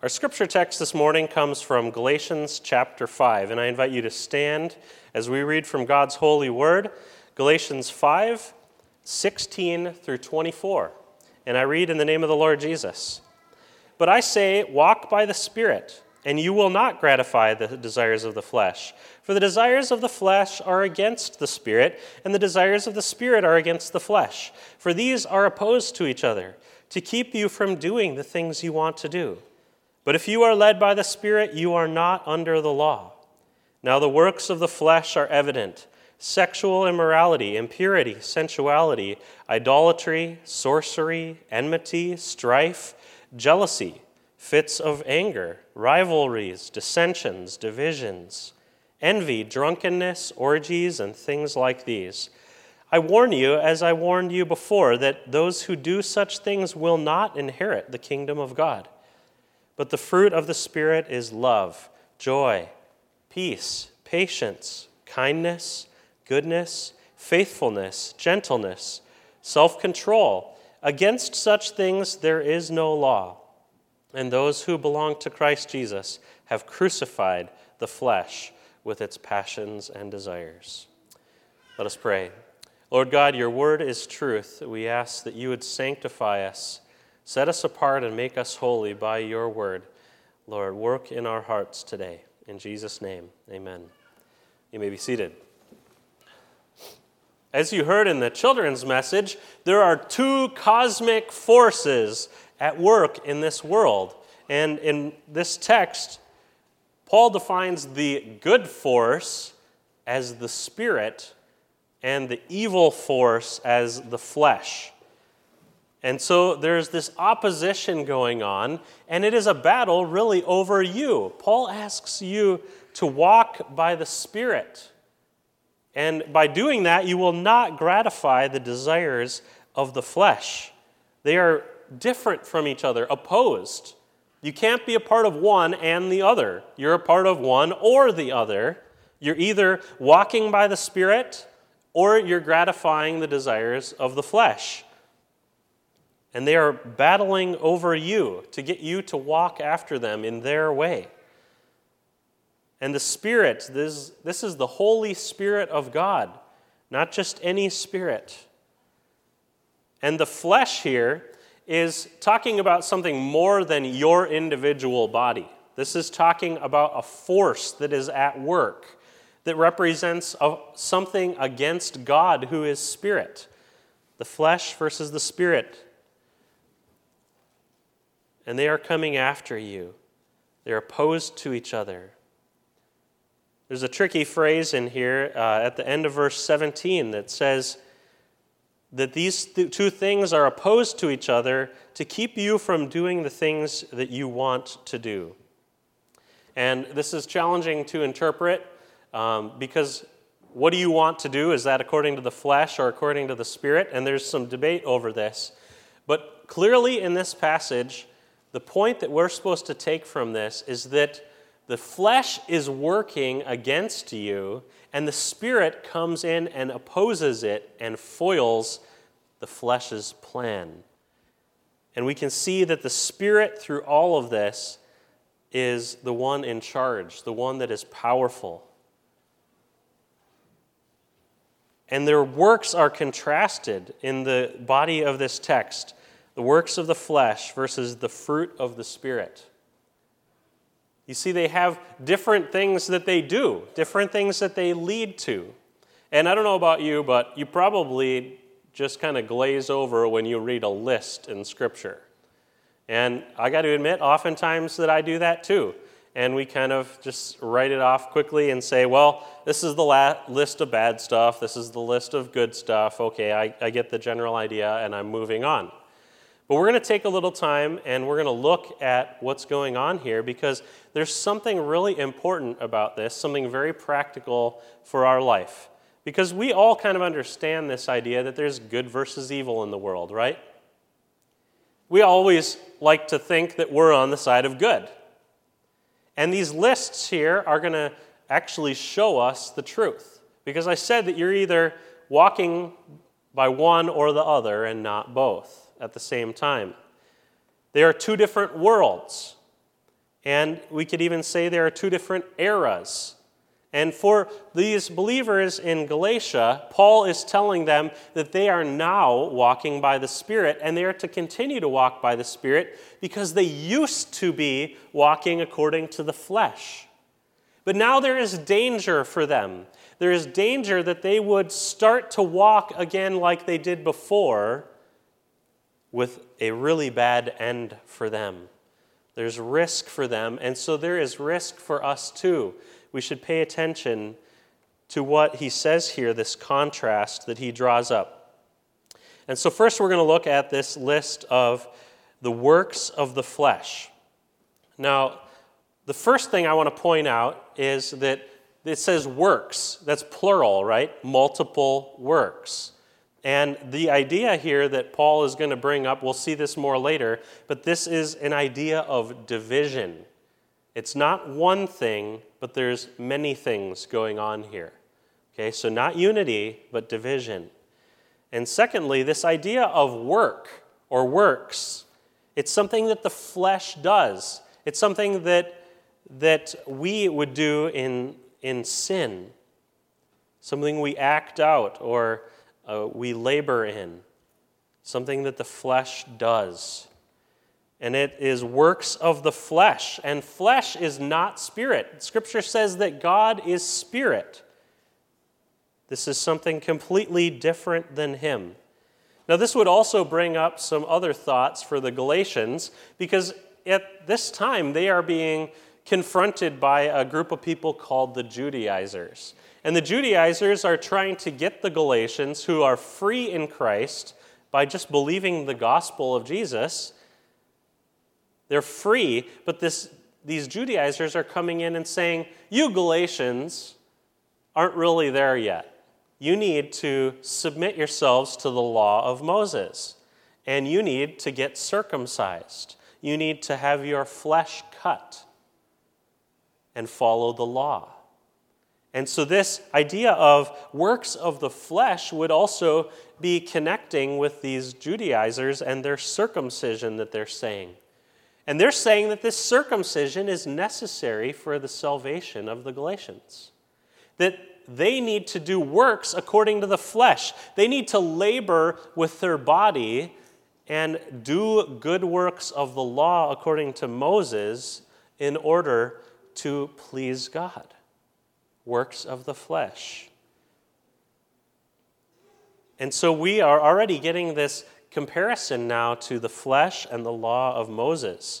Our scripture text this morning comes from Galatians chapter 5, and I invite you to stand as we read from God's holy word, Galatians 5, 16 through 24. And I read in the name of the Lord Jesus. But I say, walk by the Spirit, and you will not gratify the desires of the flesh. For the desires of the flesh are against the Spirit, and the desires of the Spirit are against the flesh. For these are opposed to each other, to keep you from doing the things you want to do. But if you are led by the Spirit, you are not under the law. Now the works of the flesh are evident: sexual immorality, impurity, sensuality, idolatry, sorcery, enmity, strife, jealousy, fits of anger, rivalries, dissensions, divisions, envy, drunkenness, orgies, and things like these. I warn you, as I warned you before, that those who do such things will not inherit the kingdom of God. But the fruit of the Spirit is love, joy, peace, patience, kindness, goodness, faithfulness, gentleness, self-control. Against such things there is no law. And those who belong to Christ Jesus have crucified the flesh with its passions and desires. Let us pray. Lord God, your word is truth. We ask that you would sanctify us, set us apart, and make us holy by your word. Lord, work in our hearts today. In Jesus' name, amen. You may be seated. As you heard in the children's message, there are two cosmic forces at work in this world. And in this text, Paul defines the good force as the Spirit and the evil force as the flesh. And so there's this opposition going on, and it is a battle really over you. Paul asks you to walk by the Spirit. And by doing that, you will not gratify the desires of the flesh. They are different from each other, opposed. You can't be a part of one and the other. You're a part of one or the other. You're either walking by the Spirit or you're gratifying the desires of the flesh. And they are battling over you to get you to walk after them in their way. And the Spirit, this is the Holy Spirit of God, not just any spirit. And the flesh here is talking about something more than your individual body. This is talking about a force that is at work that represents something against God who is spirit. The flesh versus the Spirit. And they are coming after you. They're opposed to each other. There's a tricky phrase in here at the end of verse 17 that says that these two things are opposed to each other to keep you from doing the things that you want to do. And this is challenging to interpret because what do you want to do? Is that according to the flesh or according to the Spirit? And there's some debate over this. But clearly in this passage, the point that we're supposed to take from this is that the flesh is working against you, and the Spirit comes in and opposes it and foils the flesh's plan. And we can see that the Spirit, through all of this, is the one in charge, the one that is powerful. And their works are contrasted in the body of this text. The works of the flesh versus the fruit of the Spirit. You see, they have different things that they do, different things that they lead to. And I don't know about you, but you probably just kind of glaze over when you read a list in Scripture. And I got to admit, oftentimes that I do that too. And we kind of just write it off quickly and say, well, this is the list of bad stuff, this is the list of good stuff. Okay, I get the general idea, and I'm moving on. But we're going to take a little time and we're going to look at what's going on here because there's something really important about this, something very practical for our life. Because we all kind of understand this idea that there's good versus evil in the world, right? We always like to think that we're on the side of good. And these lists here are going to actually show us the truth. Because I said that you're either walking by one or the other and not both at the same time. They are two different worlds. And we could even say there are two different eras. And for these believers in Galatia, Paul is telling them that they are now walking by the Spirit, and they are to continue to walk by the Spirit because they used to be walking according to the flesh. But now there is danger for them. There is danger that they would start to walk again like they did before, with a really bad end for them. There's risk for them, and so there is risk for us too. We should pay attention to what he says here, this contrast that he draws up. And so first we're going to look at this list of the works of the flesh. Now, the first thing I want to point out is that it says works. That's plural, right? Multiple works. And the idea here that Paul is going to bring up, we'll see this more later, but this is an idea of division. It's not one thing, but there's many things going on here. Okay, so not unity, but division. And secondly, this idea of work or works, it's something that the flesh does. It's something that we would do in sin, something we act out or we labor in, something that the flesh does. And it is works of the flesh. And flesh is not spirit. Scripture says that God is spirit. This is something completely different than him. Now, this would also bring up some other thoughts for the Galatians, because at this time they are being confronted by a group of people called the Judaizers. And the Judaizers are trying to get the Galatians, who are free in Christ by just believing the gospel of Jesus. They're free, but these Judaizers are coming in and saying, you Galatians aren't really there yet. You need to submit yourselves to the law of Moses, and you need to get circumcised. You need to have your flesh cut and follow the law. And so this idea of works of the flesh would also be connecting with these Judaizers and their circumcision that they're saying. And they're saying that this circumcision is necessary for the salvation of the Galatians. That they need to do works according to the flesh. They need to labor with their body and do good works of the law according to Moses in order to please God. Works of the flesh. And so we are already getting this comparison now to the flesh and the law of Moses.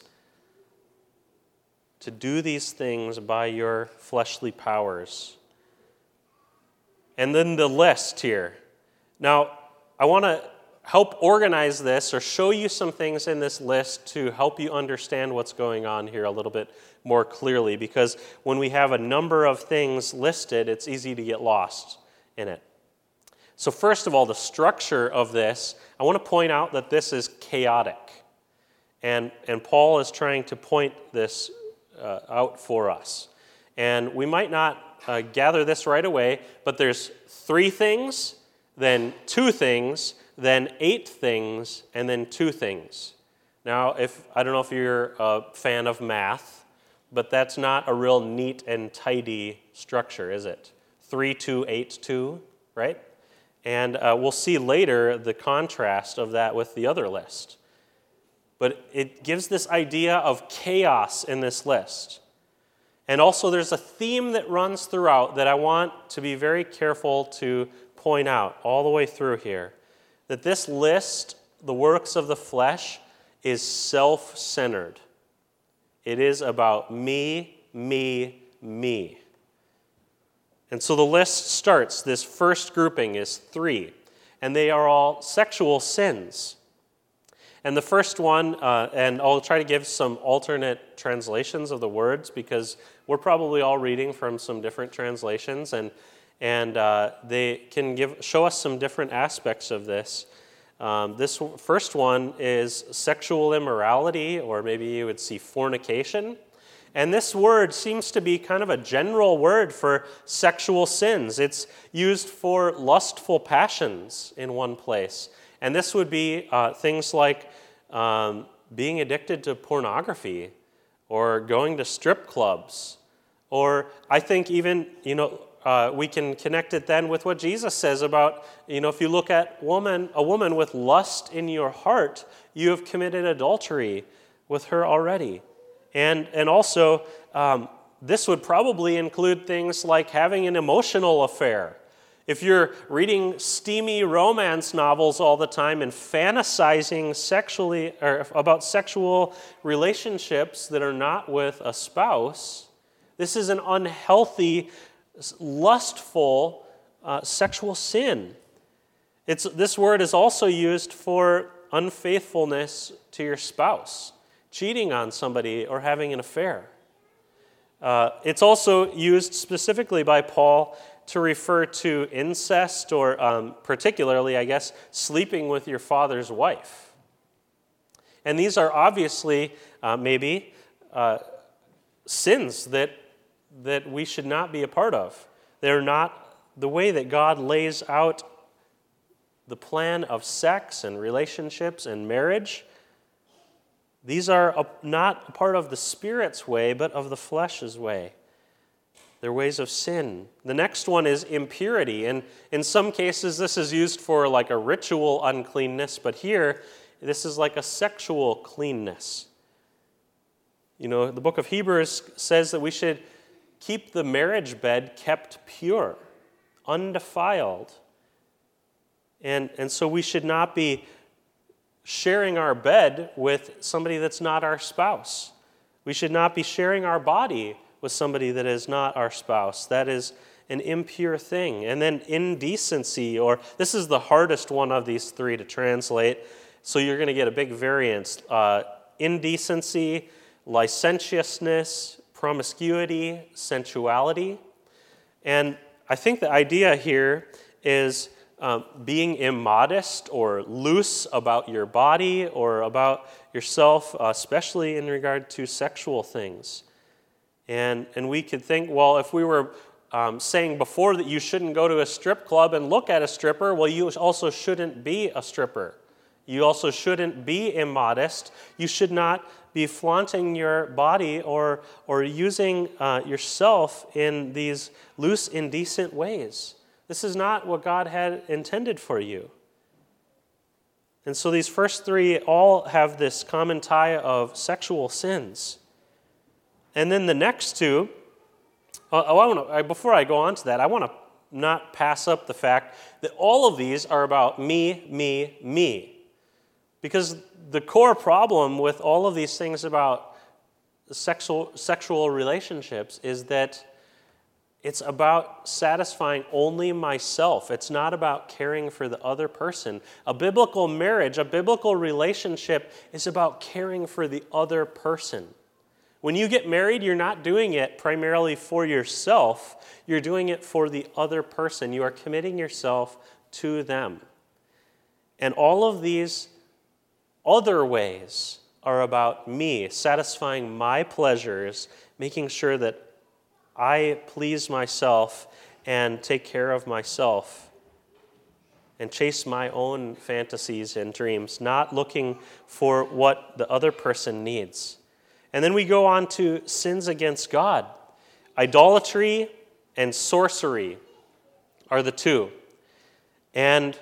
To do these things by your fleshly powers. And then the list here. Now, I want to help organize this or show you some things in this list to help you understand what's going on here a little bit more clearly, because when we have a number of things listed, it's easy to get lost in it. So first of all, the structure of this, I want to point out that this is chaotic. And Paul is trying to point this out for us. And we might not gather this right away, but there's 3 things, then 2 things, then 8 things, and then 2 things. Now, I don't know if you're a fan of math, but that's not a real neat and tidy structure, is it? 3, 2, 8, 2, right? And we'll see later the contrast of that with the other list. But it gives this idea of chaos in this list. And also there's a theme that runs throughout that I want to be very careful to point out all the way through here. That this list, the works of the flesh, is self-centered. It is about me, me, me. And so the list starts, this first grouping is 3, and they are all sexual sins. And the first one, and I'll try to give some alternate translations of the words, because we're probably all reading from some different translations, and they can show us some different aspects of this. This first one is sexual immorality, or maybe you would see fornication. And this word seems to be kind of a general word for sexual sins. It's used for lustful passions in one place. And this would be things like being addicted to pornography, or going to strip clubs. Or I think even, we can connect it then with what Jesus says about, if you look at a woman with lust in your heart, you have committed adultery with her already. And also, this would probably include things like having an emotional affair. If you're reading steamy romance novels all the time and fantasizing sexually or about sexual relationships that are not with a spouse, this is an unhealthy, lustful sexual sin. This word is also used for unfaithfulness to your spouse, cheating on somebody or having an affair. It's also used specifically by Paul to refer to incest or particularly, I guess, sleeping with your father's wife. And these are obviously maybe sins that we should not be a part of. They're not the way that God lays out the plan of sex and relationships and marriage. These are not a part of the Spirit's way, but of the flesh's way. They're ways of sin. The next one is impurity. And in some cases, this is used for like a ritual uncleanness, but here, this is like a sexual cleanness. The book of Hebrews says that we should keep the marriage bed kept pure, undefiled. And so we should not be sharing our bed with somebody that's not our spouse. We should not be sharing our body with somebody that is not our spouse. That is an impure thing. And then indecency, or this is the hardest one of these three to translate, so you're going to get a big variance. Indecency, licentiousness, promiscuity, sensuality. And I think the idea here is being immodest or loose about your body or about yourself, especially in regard to sexual things. And we could think, well, if we were saying before that you shouldn't go to a strip club and look at a stripper, well, you also shouldn't be a stripper. You also shouldn't be immodest. You should not be flaunting your body or using yourself in these loose, indecent ways. This is not what God had intended for you. And so these first three all have this common tie of sexual sins. And then the next two, before I go on to that, I want to not pass up the fact that all of these are about me, me, me. Because the core problem with all of these things about sexual relationships is that it's about satisfying only myself. It's not about caring for the other person. A biblical marriage, a biblical relationship is about caring for the other person. When you get married, you're not doing it primarily for yourself. You're doing it for the other person. You are committing yourself to them. And all of these other ways are about me, satisfying my pleasures, making sure that I please myself and take care of myself and chase my own fantasies and dreams, not looking for what the other person needs. And then we go on to sins against God. Idolatry and sorcery are the two. And,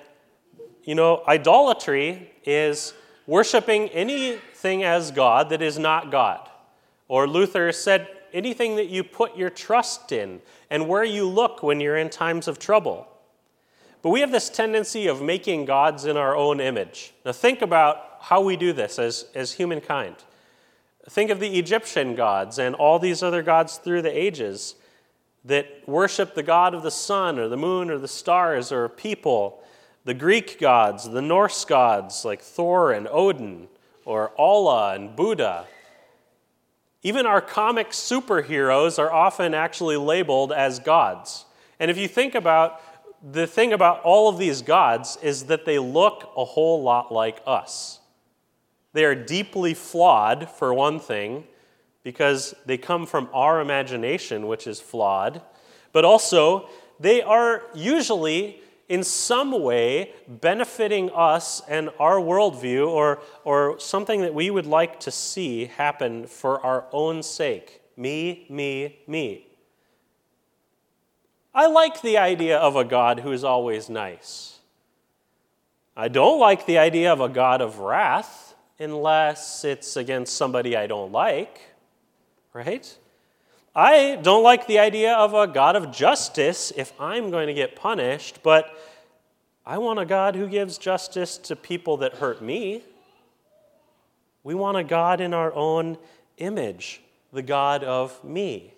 idolatry is worshiping anything as God that is not God. Or Luther said, anything that you put your trust in and where you look when you're in times of trouble. But we have this tendency of making gods in our own image. Now think about how we do this as humankind. Think of the Egyptian gods and all these other gods through the ages that worship the god of the sun or the moon or the stars or people. The Greek gods, the Norse gods like Thor and Odin or Allah and Buddha. Even our comic superheroes are often actually labeled as gods. And if you think about the thing about all of these gods is that they look a whole lot like us. They are deeply flawed, for one thing, because they come from our imagination, which is flawed. But also, they are usually in some way benefiting us and our worldview, or something that we would like to see happen for our own sake. Me, me, me. I like the idea of a God who is always nice. I don't like the idea of a God of wrath unless it's against somebody I don't like, right? I don't like the idea of a God of justice if I'm going to get punished, but I want a God who gives justice to people that hurt me. We want a God in our own image, the God of me.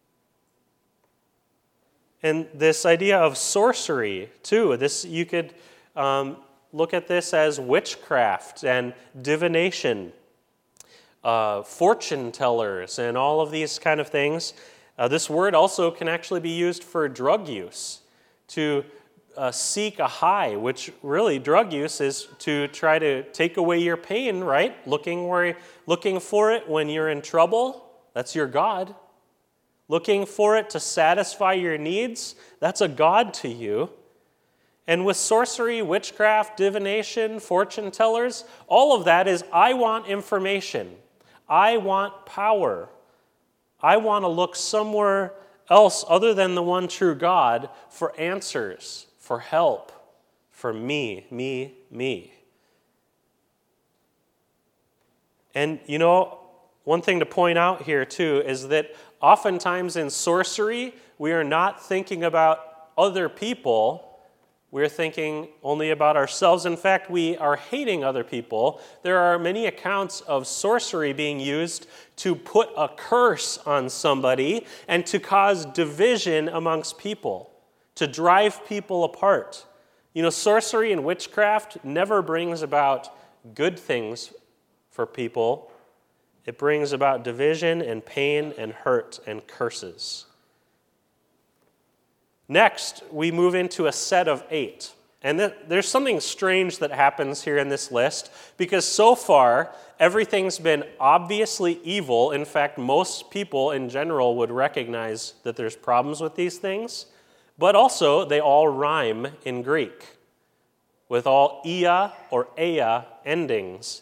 And this idea of sorcery, too, you could look at this as witchcraft and divination, fortune tellers, and all of these kind of things. This word also can actually be used for drug use, to seek a high, which really drug use is to try to take away your pain, right? Looking for it when you're in trouble, that's your God. Looking for it to satisfy your needs, that's a God to you. And with sorcery, witchcraft, divination, fortune tellers, all of that is I want information. I want power. I want to look somewhere else other than the one true God for answers, for help, for me, me, me. And one thing to point out here too is that oftentimes in sorcery, we are not thinking about other people. We're thinking only about ourselves. In fact, we are hating other people. There are many accounts of sorcery being used to put a curse on somebody and to cause division amongst people, to drive people apart. Sorcery and witchcraft never brings about good things for people. It brings about division and pain and hurt and curses. Next, we move into a set of 8. And there's something strange that happens here in this list, because so far, everything's been obviously evil. In fact, most people in general would recognize that there's problems with these things. But also, they all rhyme in Greek, with all ia or ea endings.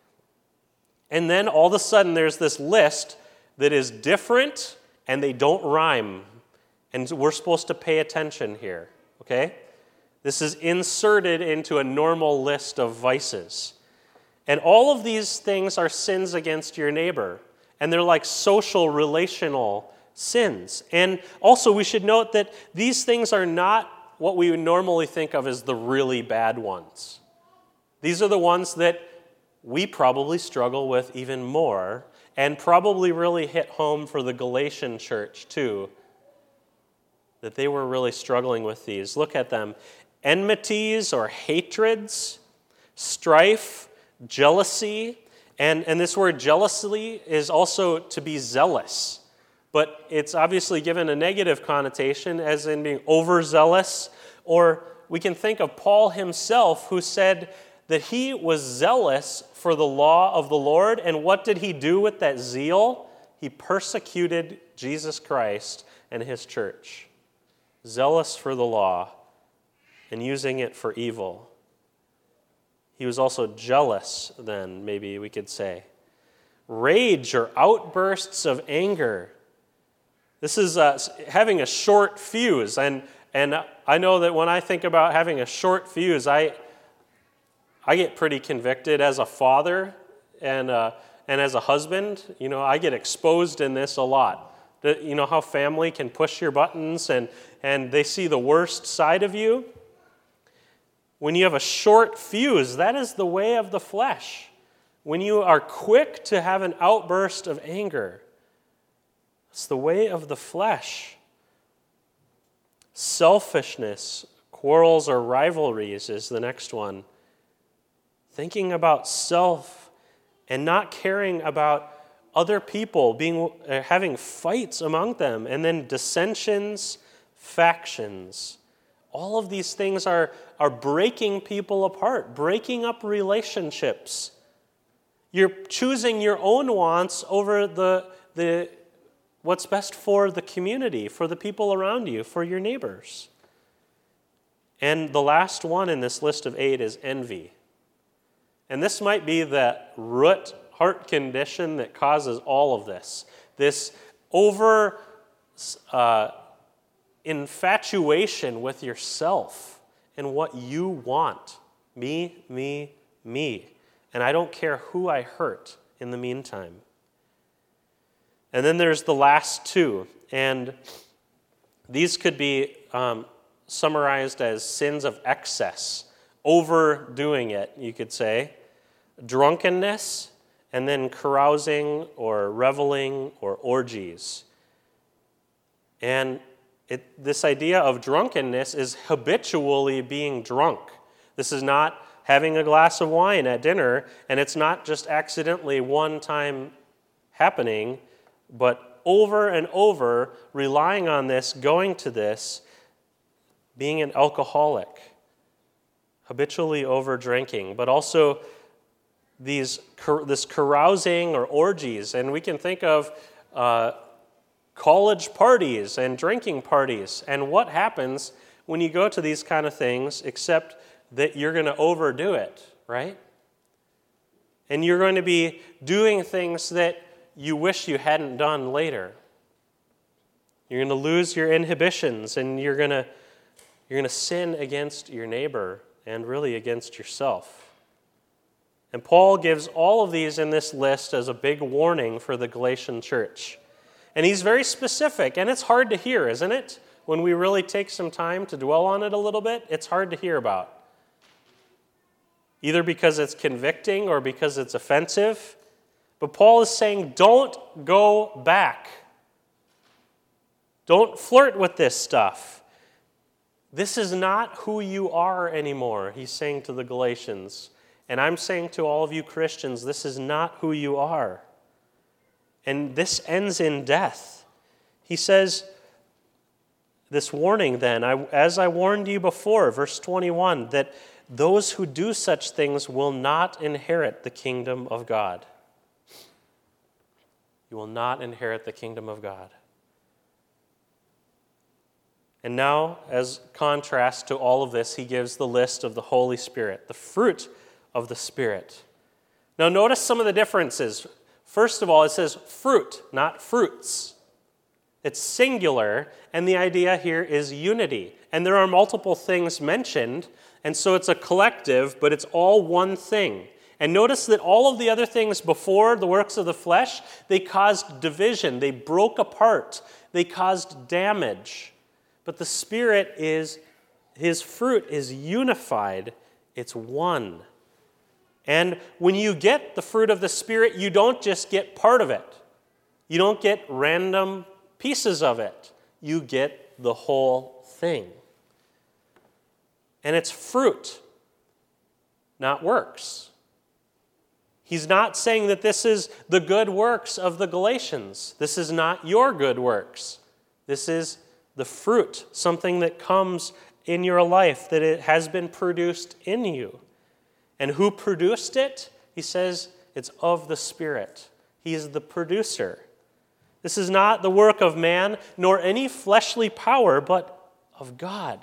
And then all of a sudden, there's this list that is different, and they don't rhyme. And we're supposed to pay attention here, okay? This is inserted into a normal list of vices. And all of these things are sins against your neighbor. And they're like social, relational sins. And also we should note that these things are not what we would normally think of as the really bad ones. These are the ones that we probably struggle with even more, and probably really hit home for the Galatian church too, that they were really struggling with these. Look at them. Enmities or hatreds, strife, jealousy, and this word jealousy is also to be zealous. But it's obviously given a negative connotation, as in being overzealous. Or we can think of Paul himself, who said that he was zealous for the law of the Lord. And what did he do with that zeal? He persecuted Jesus Christ and his church. Zealous for the law and using it for evil. He was also jealous then, maybe we could say. Rage or outbursts of anger. This is having a short fuse. And I know that when I think about having a short fuse, I get pretty convicted as a father and as a husband. I get exposed in this a lot. How family can push your buttons and they see the worst side of you? When you have a short fuse, that is the way of the flesh. When you are quick to have an outburst of anger, it's the way of the flesh. Selfishness, quarrels or rivalries is the next one. Thinking about self and not caring about other people, having fights among them, and then dissensions, factions. All of these things are breaking people apart, breaking up relationships. You're choosing your own wants over the what's best for the community, for the people around you, for your neighbors. And the last one in this list of 8 is envy. And this might be the root heart condition that causes all of this. This over infatuation with yourself and what you want. Me, me, me. And I don't care who I hurt in the meantime. And then there's the last 2. And these could be summarized as sins of excess. Overdoing it, you could say. Drunkenness, and then carousing or reveling or orgies. And this idea of drunkenness is habitually being drunk. This is not having a glass of wine at dinner, and it's not just accidentally one time happening, but over and over relying on this, going to this, being an alcoholic, habitually over drinking, but also this carousing or orgies. And we can think of college parties and drinking parties. And what happens when you go to these kind of things, except that you're going to overdo it, right? And you're going to be doing things that you wish you hadn't done later. You're going to lose your inhibitions, and you're going to sin against your neighbor and really against yourself. And Paul gives all of these in this list as a big warning for the Galatian church. And he's very specific, and it's hard to hear, isn't it? When we really take some time to dwell on it a little bit, it's hard to hear about. Either because it's convicting or because it's offensive. But Paul is saying, don't go back. Don't flirt with this stuff. This is not who you are anymore, he's saying to the Galatians. And I'm saying to all of you Christians, this is not who you are. And this ends in death. He says, this warning then, as I warned you before, verse 21, that those who do such things will not inherit the kingdom of God. You will not inherit the kingdom of God. And now, as contrast to all of this, he gives the list of the Holy Spirit, the fruit of the Spirit. Now notice some of the differences. First of all, it says fruit, not fruits. It's singular, and the idea here is unity. And there are multiple things mentioned, and so it's a collective, but it's all one thing. And notice that all of the other things before the works of the flesh, they caused division, they broke apart, they caused damage. But the Spirit his fruit is unified, it's one. And when you get the fruit of the Spirit, you don't just get part of it. You don't get random pieces of it. You get the whole thing. And it's fruit, not works. He's not saying that this is the good works of the Galatians. This is not your good works. This is the fruit, something that comes in your life, that it has been produced in you. And who produced it? He says it's of the Spirit. He is the producer. This is not the work of man, nor any fleshly power, but of God.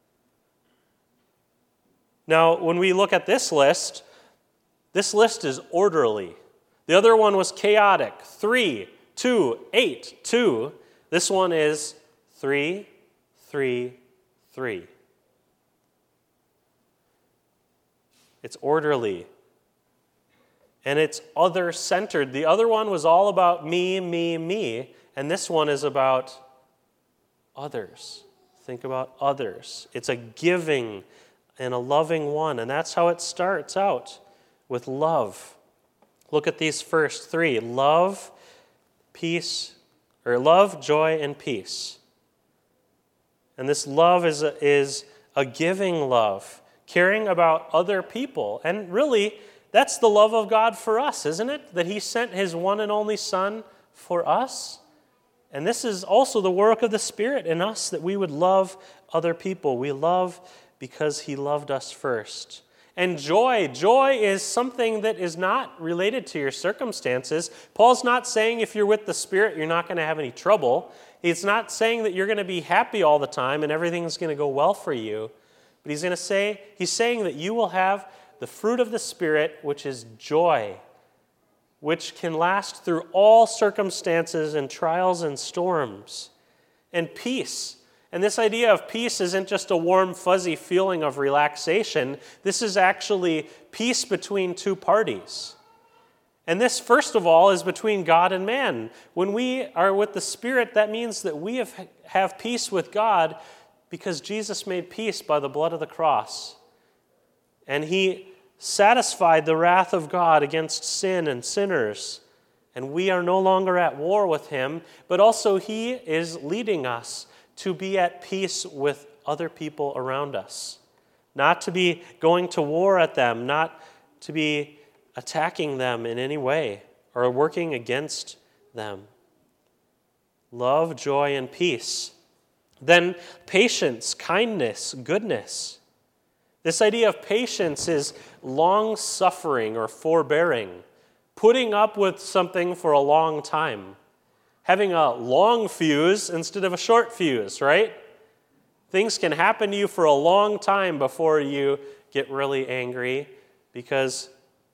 Now, when we look at this list is orderly. The other one was chaotic. 3, 2, 8, 2. This one is 3, 3, 3. It's orderly. And it's other-centered. The other one was all about me, me, me. And this one is about others. Think about others. It's a giving and a loving one. And that's how it starts out, with love. Look at these first 3. Love, joy, and peace. And this love is a giving love, caring about other people. And really, that's the love of God for us, isn't it? That he sent his one and only Son for us. And this is also the work of the Spirit in us, that we would love other people. We love because he loved us first. And joy is something that is not related to your circumstances. Paul's not saying if you're with the Spirit, you're not going to have any trouble. He's not saying that you're going to be happy all the time and everything's going to go well for you. But he's saying that you will have the fruit of the Spirit, which is joy, which can last through all circumstances and trials and storms, and peace. And this idea of peace isn't just a warm, fuzzy feeling of relaxation. This is actually peace between two parties. And this, first of all, is between God and man. When we are with the Spirit, that means that we have peace with God because Jesus made peace by the blood of the cross. And he satisfied the wrath of God against sin and sinners. And we are no longer at war with him, but also he is leading us to be at peace with other people around us. Not to be going to war at them, not to be attacking them in any way or working against them. Love, joy, and peace. Then patience, kindness, goodness. This idea of patience is long-suffering or forbearing, putting up with something for a long time, having a long fuse instead of a short fuse, right? Things can happen to you for a long time before you get really angry because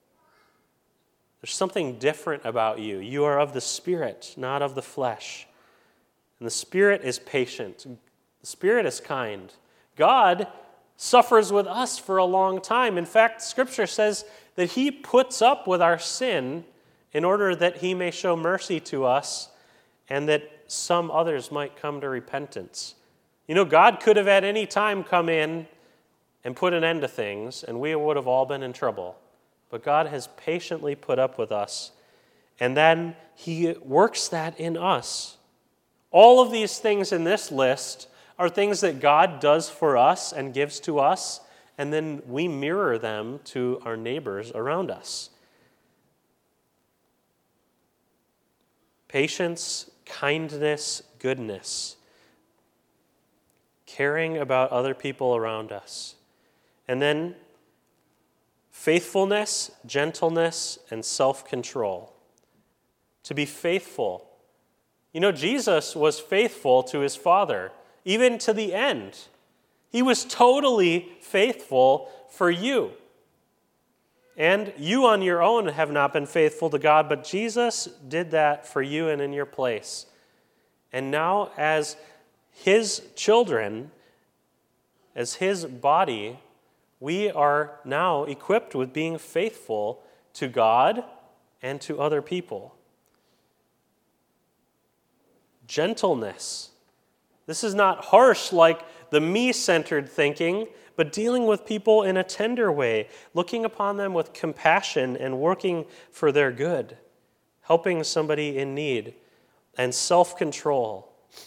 there's something different about you. You are of the Spirit, not of the flesh. And the Spirit is patient. The Spirit is kind. God suffers with us for a long time. In fact, Scripture says that he puts up with our sin in order that he may show mercy to us and that some others might come to repentance. You know, God could have at any time come in and put an end to things, and we would have all been in trouble. But God has patiently put up with us, and then he works that in us. All of these things in this list are things that God does for us and gives to us, and then we mirror them to our neighbors around us. Patience, kindness, goodness. Caring about other people around us. And then faithfulness, gentleness, and self-control. To be faithful. You know, Jesus was faithful to his Father, even to the end. He was totally faithful for you. And you on your own have not been faithful to God, but Jesus did that for you and in your place. And now, as his children, as his body, we are now equipped with being faithful to God and to other people. Gentleness. This is not harsh like the me-centered thinking, but dealing with people in a tender way, looking upon them with compassion and working for their good, helping somebody in need, and self-control.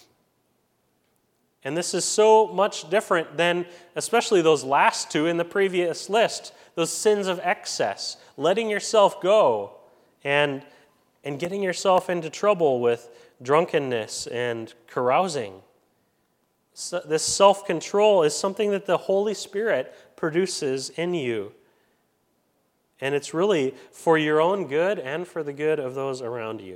And this is so much different than especially those last two in the previous list, those sins of excess, letting yourself go and getting yourself into trouble with drunkenness and carousing. So this self-control is something that the Holy Spirit produces in you. And it's really for your own good and for the good of those around you.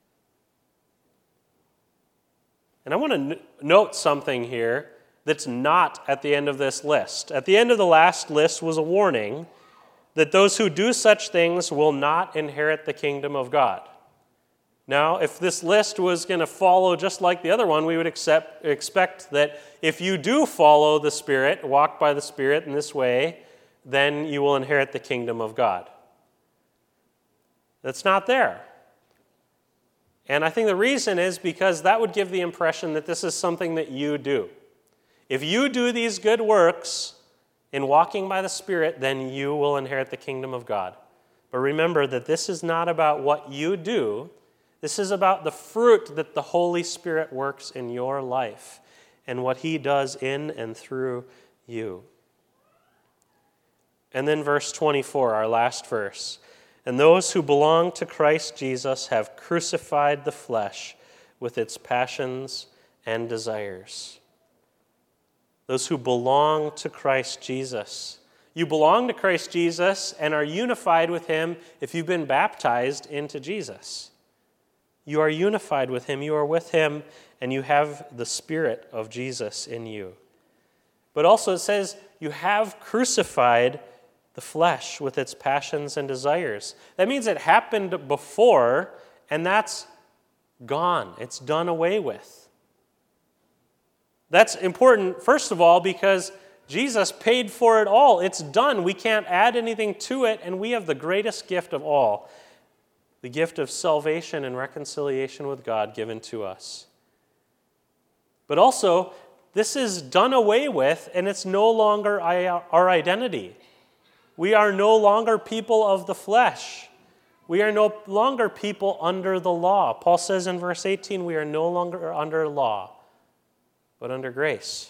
And I want to note something here that's not at the end of this list. At the end of the last list was a warning that those who do such things will not inherit the kingdom of God. Now, if this list was going to follow just like the other one, we would expect that if you do follow the Spirit, walk by the Spirit in this way, then you will inherit the kingdom of God. That's not there. And I think the reason is because that would give the impression that this is something that you do. If you do these good works in walking by the Spirit, then you will inherit the kingdom of God. But remember that this is not about what you do. This is about the fruit that the Holy Spirit works in your life and what he does in and through you. And then verse 24, our last verse. And those who belong to Christ Jesus have crucified the flesh with its passions and desires. Those who belong to Christ Jesus. You belong to Christ Jesus and are unified with him if you've been baptized into Jesus. You are unified with him, you are with him, and you have the Spirit of Jesus in you. But also it says you have crucified the flesh with its passions and desires. That means it happened before, and that's gone. It's done away with. That's important, first of all, because Jesus paid for it all. It's done. We can't add anything to it, and we have the greatest gift of all, the gift of salvation and reconciliation with God given to us. But also, this is done away with, and it's no longer our identity. We are no longer people of the flesh. We are no longer people under the law. Paul says in verse 18, we are no longer under law, but under grace.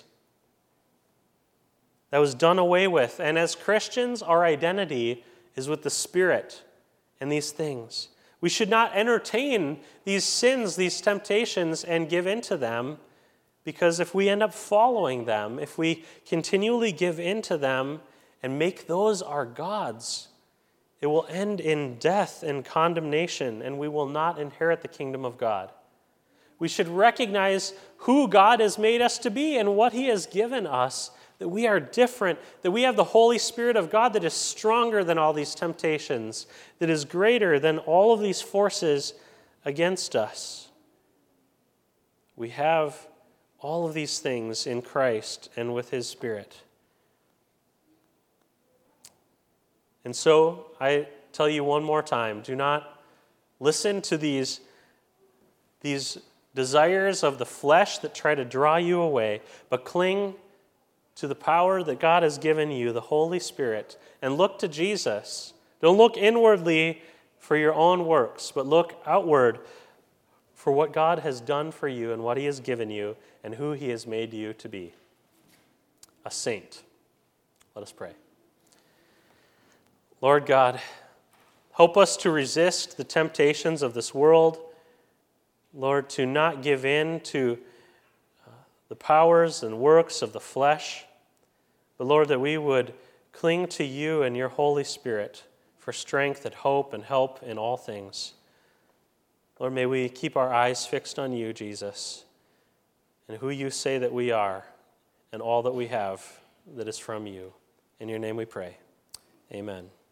That was done away with. And as Christians, our identity is with the Spirit and these things. We should not entertain these sins, these temptations, and give in to them, because if we end up following them, if we continually give in to them and make those our gods, it will end in death and condemnation, and we will not inherit the kingdom of God. We should recognize who God has made us to be and what He has given us, that we are different, that we have the Holy Spirit of God that is stronger than all these temptations, that is greater than all of these forces against us. We have all of these things in Christ and with His Spirit. And so, I tell you one more time, do not listen to these desires of the flesh that try to draw you away, but cling to the power that God has given you, the Holy Spirit, and look to Jesus. Don't look inwardly for your own works, but look outward for what God has done for you and what He has given you and who He has made you to be. A saint. Let us pray. Lord God, help us to resist the temptations of this world. Lord, to not give in to the powers and works of the flesh, but Lord, that we would cling to You and Your Holy Spirit for strength and hope and help in all things. Lord, may we keep our eyes fixed on You, Jesus, and who You say that we are, and all that we have that is from You. In Your name we pray. Amen.